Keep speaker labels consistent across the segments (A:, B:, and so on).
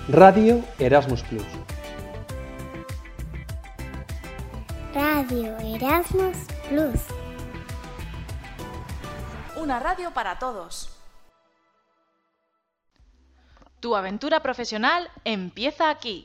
A: Radio Erasmus Plus.
B: Radio Erasmus Plus.
C: Una radio para todos. Tu aventura profesional empieza aquí.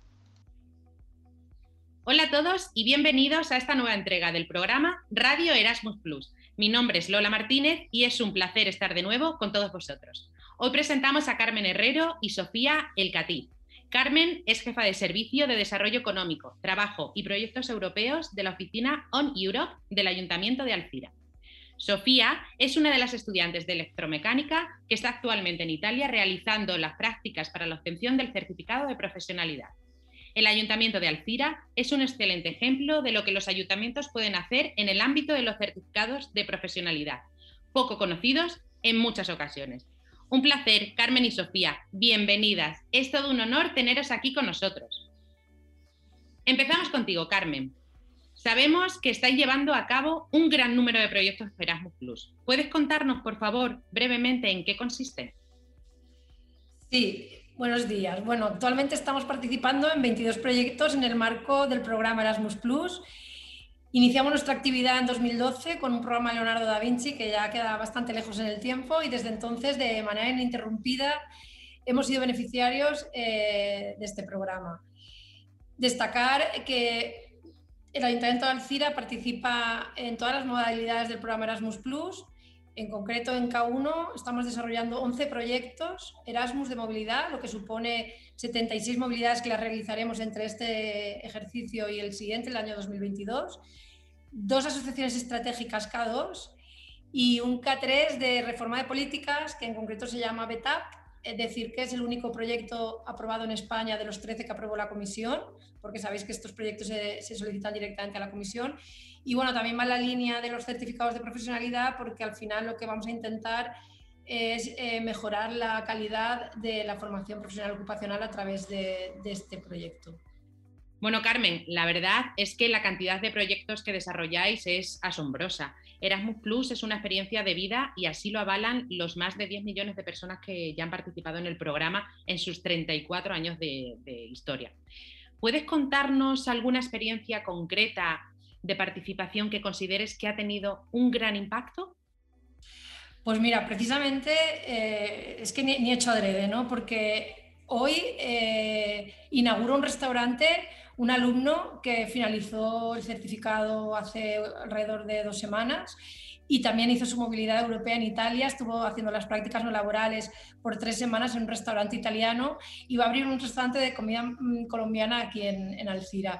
D: Hola a todos y bienvenidos a esta nueva entrega del programa Radio Erasmus Plus. Mi nombre es Lola Martínez y es un placer estar de nuevo con todos vosotros. Hoy presentamos a Carmen Herrero y Sofía El Catí. Carmen es jefa de Servicio de Desarrollo Económico, Trabajo y Proyectos Europeos de la oficina On Europe del Ayuntamiento de Alcira. Sofía es una de las estudiantes de electromecánica que está actualmente en Italia realizando las prácticas para la obtención del certificado de profesionalidad. El Ayuntamiento de Alcira es un excelente ejemplo de lo que los ayuntamientos pueden hacer en el ámbito de los certificados de profesionalidad, poco conocidos en muchas ocasiones. Un placer, Carmen y Sofía, bienvenidas. Es todo un honor teneros aquí con nosotros. Empezamos contigo, Carmen. Sabemos que estáis llevando a cabo un gran número de proyectos Erasmus Plus. ¿Puedes contarnos, por favor, brevemente en qué consiste?
E: Sí, buenos días. Bueno, actualmente estamos participando en 22 proyectos en el marco del programa Erasmus Plus. Iniciamos nuestra actividad en 2012 con un programa Leonardo da Vinci que ya queda bastante lejos en el tiempo y desde entonces, de manera ininterrumpida, hemos sido beneficiarios de este programa. Destacar que el Ayuntamiento de Alcira participa en todas las modalidades del programa Erasmus Plus. En concreto, en K1 estamos desarrollando 11 proyectos Erasmus de movilidad, lo que supone 76 movilidades que las realizaremos entre este ejercicio y el siguiente, el año 2022. 2 asociaciones estratégicas K2 y un K3 de reforma de políticas, que en concreto se llama BETAP, es decir, que es el único proyecto aprobado en España de los 13 que aprobó la Comisión, porque sabéis que estos proyectos se solicitan directamente a la Comisión. Y bueno, también va en la línea de los certificados de profesionalidad, porque al final lo que vamos a intentar es mejorar la calidad de la formación profesional ocupacional a través de este proyecto.
D: Bueno, Carmen, la verdad es que la cantidad de proyectos que desarrolláis es asombrosa. Erasmus Plus es una experiencia de vida y así lo avalan los más de 10 millones de personas que ya han participado en el programa en sus 34 años de historia. ¿Puedes contarnos alguna experiencia concreta de participación que consideres que ha tenido un gran impacto?
E: Pues mira, precisamente es que ni he hecho adrede, ¿no? Porque hoy inauguro un restaurante, un alumno que finalizó el certificado hace alrededor de 2 semanas y también hizo su movilidad europea en Italia, estuvo haciendo las prácticas no laborales por 3 semanas en un restaurante italiano y va a abrir un restaurante de comida colombiana aquí en Alcira.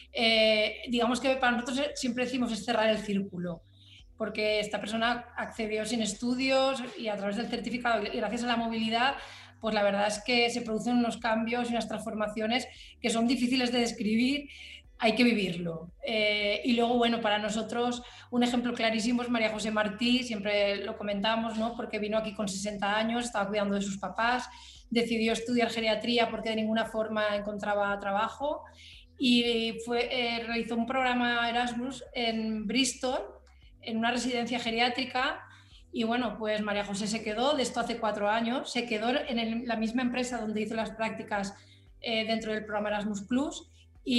E: Digamos que para nosotros siempre decimos es cerrar el círculo, porque esta persona accedió sin estudios y a través del certificado y gracias a la movilidad, pues la verdad es que se producen unos cambios y unas transformaciones que son difíciles de describir, hay que vivirlo. Y luego, bueno, para nosotros un ejemplo clarísimo es María José Martí, siempre lo comentamos, ¿no? Porque vino aquí con 60 años, estaba cuidando de sus papás, decidió estudiar geriatría porque de ninguna forma encontraba trabajo y realizó un programa Erasmus en Bristol, en una residencia geriátrica. Y bueno, pues María José se quedó, de esto hace 4 años, se quedó en la misma empresa donde hizo las prácticas dentro del programa Erasmus Plus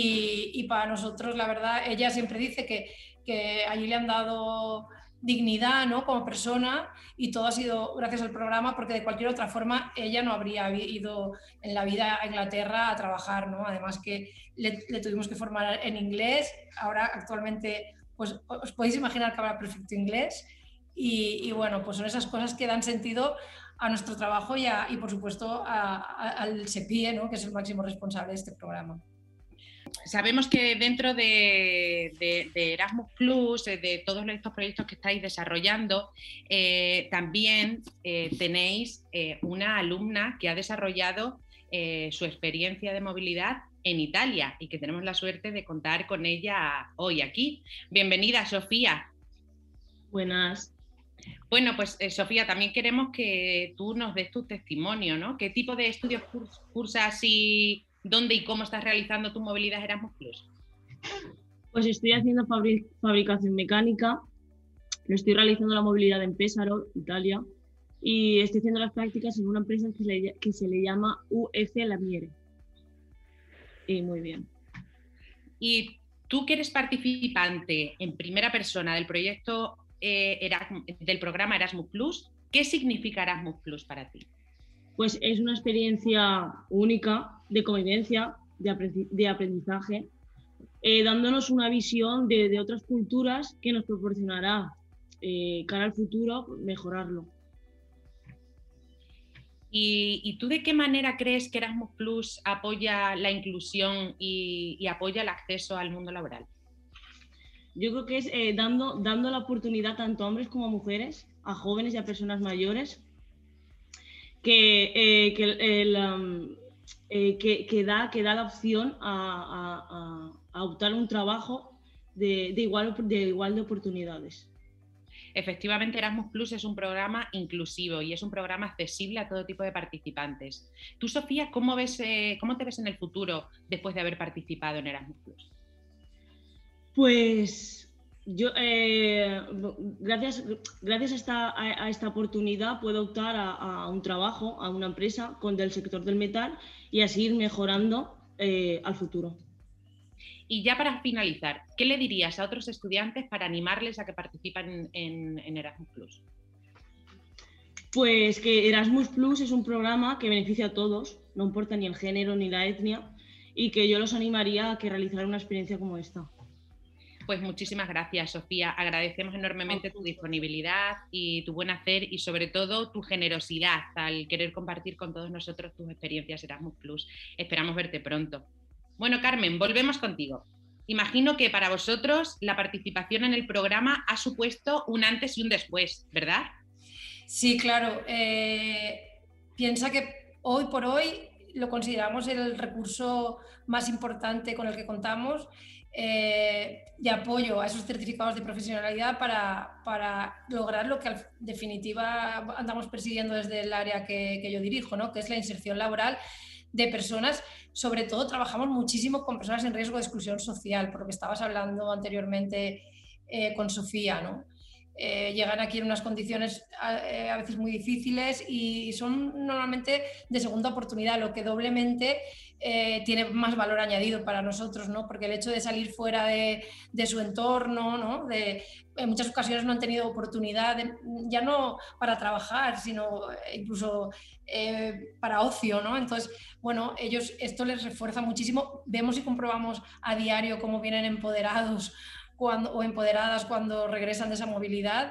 E: y para nosotros, la verdad, ella siempre dice que allí le han dado dignidad, ¿no? Como persona y todo ha sido gracias al programa, porque de cualquier otra forma ella no habría ido en la vida a Inglaterra a trabajar, ¿no? Además que le tuvimos que formar en inglés, ahora actualmente pues os podéis imaginar que habla perfecto inglés. Y bueno, pues son esas cosas que dan sentido a nuestro trabajo y por supuesto al SEPIE, ¿no? Que es el máximo responsable de este programa.
D: Sabemos que dentro de Erasmus Plus, de todos estos proyectos que estáis desarrollando, también tenéis una alumna que ha desarrollado su experiencia de movilidad en Italia y que tenemos la suerte de contar con ella hoy aquí. Bienvenida, Sofía.
F: Buenas.
D: Bueno, pues Sofía, también queremos que tú nos des tu testimonio, ¿no? ¿Qué tipo de estudios cursas y dónde y cómo estás realizando tu movilidad Erasmus Plus?
F: Pues estoy haciendo fabricación mecánica, lo estoy realizando la movilidad en Pesaro, Italia, y estoy haciendo las prácticas en una empresa que se le llama UF Lamiere. Y muy bien.
D: Y tú que eres participante en primera persona del proyecto del programa Erasmus Plus, ¿qué significa Erasmus Plus para ti?
F: Pues es una experiencia única de convivencia, de aprendizaje, dándonos una visión de otras culturas que nos proporcionará cara al futuro mejorarlo.
D: ¿Y tú de qué manera crees que Erasmus Plus apoya la inclusión y apoya el acceso al mundo laboral?
F: Yo creo que es dando la oportunidad tanto a hombres como a mujeres, a jóvenes y a personas mayores, que da la opción a optar un trabajo de igual de oportunidades.
D: Efectivamente, Erasmus Plus es un programa inclusivo y es un programa accesible a todo tipo de participantes. Tú, Sofía, ¿cómo te ves en el futuro después de haber participado en Erasmus Plus?
F: Pues yo, gracias a esta oportunidad, puedo optar a un trabajo, a una empresa del sector del metal y así ir mejorando al futuro.
D: Y ya para finalizar, ¿qué le dirías a otros estudiantes para animarles a que participen en Erasmus Plus?
F: Pues que Erasmus Plus es un programa que beneficia a todos, no importa ni el género ni la etnia, y que yo los animaría a que realizaran una experiencia como esta.
D: Pues muchísimas gracias, Sofía. Agradecemos enormemente tu disponibilidad y tu buen hacer y sobre todo tu generosidad al querer compartir con todos nosotros tus experiencias Erasmus Plus. Esperamos verte pronto. Bueno, Carmen, volvemos contigo. Imagino que para vosotros la participación en el programa ha supuesto un antes y un después, ¿verdad?
E: Sí, claro. Piensa que hoy por hoy lo consideramos el recurso más importante con el que contamos de apoyo a esos certificados de profesionalidad para lograr lo que en definitiva andamos persiguiendo desde el área que yo dirijo, ¿no? Que es la inserción laboral de personas. Sobre todo trabajamos muchísimo con personas en riesgo de exclusión social, por lo que estabas hablando anteriormente con Sofía, ¿no? Llegan aquí en unas condiciones a veces muy difíciles y son normalmente de segunda oportunidad, lo que doblemente tiene más valor añadido para nosotros, ¿no? Porque el hecho de salir fuera de su entorno, ¿no? En muchas ocasiones no han tenido oportunidad, ya no para trabajar, sino incluso para ocio, ¿no? Entonces, bueno, esto les refuerza muchísimo. Vemos y comprobamos a diario cómo vienen empoderados o empoderadas cuando regresan de esa movilidad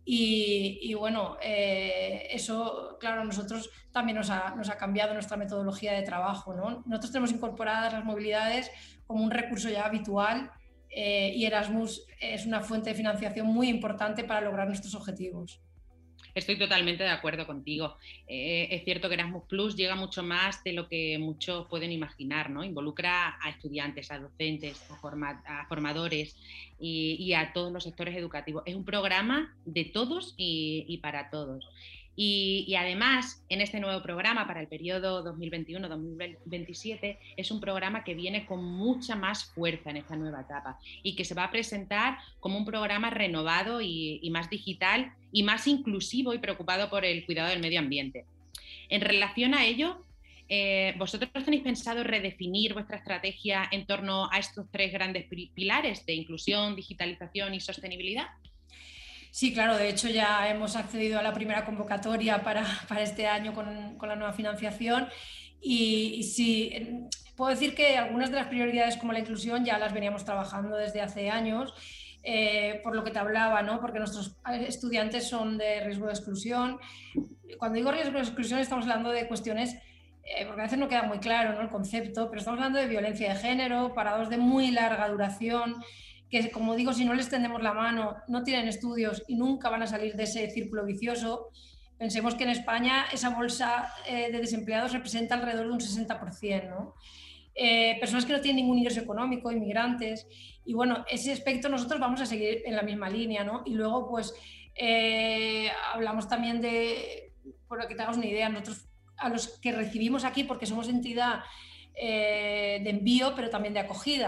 E: y bueno, eso, claro, a nosotros también nos ha cambiado nuestra metodología de trabajo, ¿no? Nosotros tenemos incorporadas las movilidades como un recurso ya habitual y Erasmus es una fuente de financiación muy importante para lograr nuestros objetivos.
D: Estoy totalmente de acuerdo contigo. Es cierto que Erasmus Plus llega mucho más de lo que muchos pueden imaginar, ¿no? Involucra a estudiantes, a docentes, a formadores y a todos los sectores educativos. Es un programa de todos y para todos. Y además, en este nuevo programa para el periodo 2021-2027, es un programa que viene con mucha más fuerza en esta nueva etapa y que se va a presentar como un programa renovado y más digital y más inclusivo y preocupado por el cuidado del medio ambiente. En relación a ello, ¿vosotros tenéis pensado redefinir vuestra estrategia en torno a estos tres grandes pilares de inclusión, digitalización y sostenibilidad?
E: Sí, claro, de hecho ya hemos accedido a la primera convocatoria para este año con la nueva financiación y sí, puedo decir que algunas de las prioridades como la inclusión ya las veníamos trabajando desde hace años, por lo que te hablaba, ¿no? Porque nuestros estudiantes son de riesgo de exclusión. Cuando digo riesgo de exclusión estamos hablando de cuestiones, porque a veces no queda muy claro, ¿no? El concepto, pero estamos hablando de violencia de género, parados de muy larga duración, que como digo, si no les tendemos la mano, no tienen estudios y nunca van a salir de ese círculo vicioso. Pensemos que en España esa bolsa de desempleados representa alrededor de un 60%, ¿no? Personas que no tienen ningún ingreso económico, inmigrantes, y bueno, ese aspecto nosotros vamos a seguir en la misma línea, ¿no? Y luego pues hablamos también de, por que te hagas una idea, nosotros a los que recibimos aquí, porque somos entidad de envío, pero también de acogida.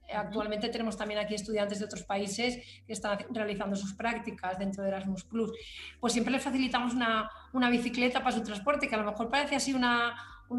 E: Actualmente tenemos también aquí estudiantes de otros países que están realizando sus prácticas dentro de Erasmus+. Pues siempre les facilitamos una bicicleta para su transporte, que a lo mejor parece así una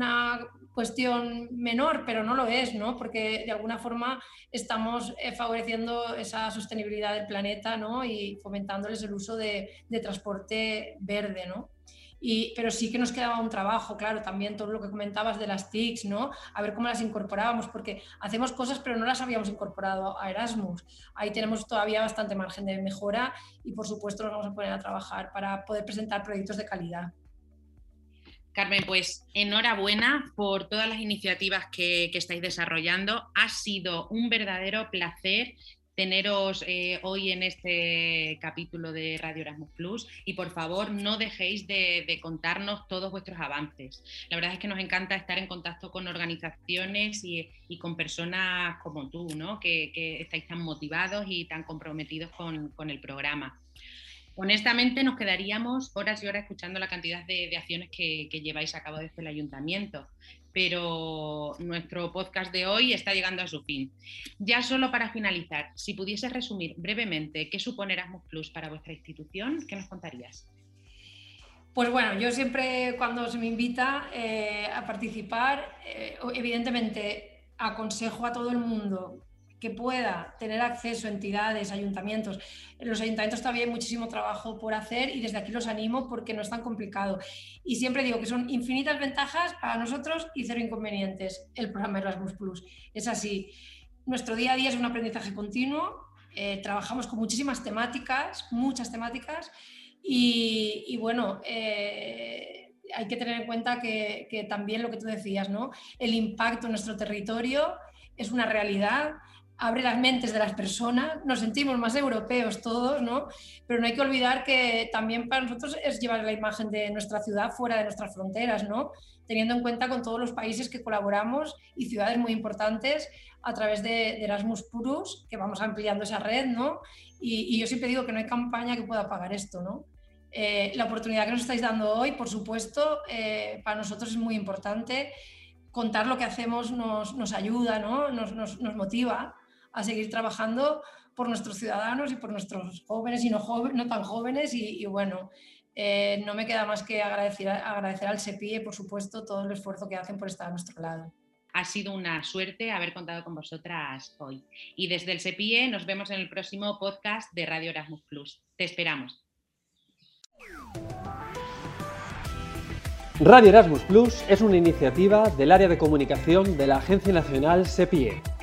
E: cuestión menor, pero no lo es, ¿no? Porque de alguna forma estamos favoreciendo esa sostenibilidad del planeta, ¿no? Y fomentándoles el uso de transporte verde, ¿no? Pero sí que nos quedaba un trabajo, claro, también todo lo que comentabas de las TICs, ¿no? A ver cómo las incorporábamos, porque hacemos cosas pero no las habíamos incorporado a Erasmus. Ahí tenemos todavía bastante margen de mejora y, por supuesto, nos vamos a poner a trabajar para poder presentar proyectos de calidad.
D: Carmen, pues enhorabuena por todas las iniciativas que estáis desarrollando. Ha sido un verdadero placer teneros hoy en este capítulo de Radio Erasmus+, y por favor no dejéis de contarnos todos vuestros avances. La verdad es que nos encanta estar en contacto con organizaciones y con personas como tú, ¿no? que estáis tan motivados y tan comprometidos con el programa. Honestamente nos quedaríamos horas y horas escuchando la cantidad de acciones que lleváis a cabo desde el ayuntamiento, pero nuestro podcast de hoy está llegando a su fin. Ya solo para finalizar, si pudieses resumir brevemente qué supone Erasmus+ para vuestra institución, ¿qué nos contarías?
E: Pues bueno, yo siempre cuando se me invita a participar, evidentemente aconsejo a todo el mundo que pueda tener acceso a entidades, ayuntamientos. En los ayuntamientos todavía hay muchísimo trabajo por hacer y desde aquí los animo porque no es tan complicado. Y siempre digo que son infinitas ventajas para nosotros y cero inconvenientes el programa Erasmus+. Es así. Nuestro día a día es un aprendizaje continuo, trabajamos con muchísimas temáticas, muchas temáticas y bueno, hay que tener en cuenta que también lo que tú decías, ¿no? El impacto en nuestro territorio es una realidad. Abre las mentes de las personas, nos sentimos más europeos todos, ¿no? Pero no hay que olvidar que también para nosotros es llevar la imagen de nuestra ciudad fuera de nuestras fronteras, ¿no? Teniendo en cuenta con todos los países que colaboramos y ciudades muy importantes a través de Erasmus+, que vamos ampliando esa red, ¿no? Y yo siempre digo que no hay campaña que pueda pagar esto, ¿no? La oportunidad que nos estáis dando hoy, por supuesto, para nosotros es muy importante. Contar lo que hacemos nos ayuda, ¿no? Nos motiva a seguir trabajando por nuestros ciudadanos y por nuestros jóvenes y no tan jóvenes y bueno, no me queda más que agradecer al SEPIE, por supuesto, todo el esfuerzo que hacen por estar a nuestro lado.
D: Ha sido una suerte haber contado con vosotras hoy. Y desde el SEPIE nos vemos en el próximo podcast de Radio Erasmus+. Te esperamos.
A: Radio Erasmus+ es una iniciativa del área de comunicación de la Agencia Nacional SEPIE.